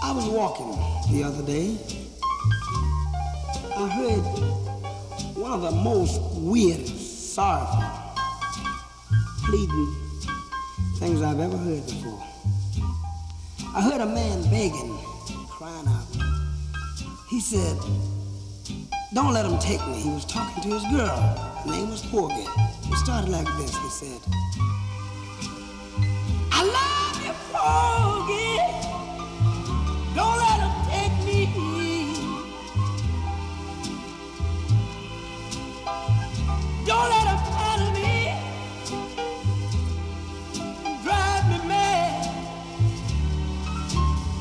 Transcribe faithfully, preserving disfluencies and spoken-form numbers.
I was walking the other day. I heard one of the most weird, sorrowful, pleading things I've ever heard before. I heard a man begging, crying out. He said, "Don't let him take me." He was talking to his girl. Her name was Porgy. He started like this. He said, "I love you, Porgy.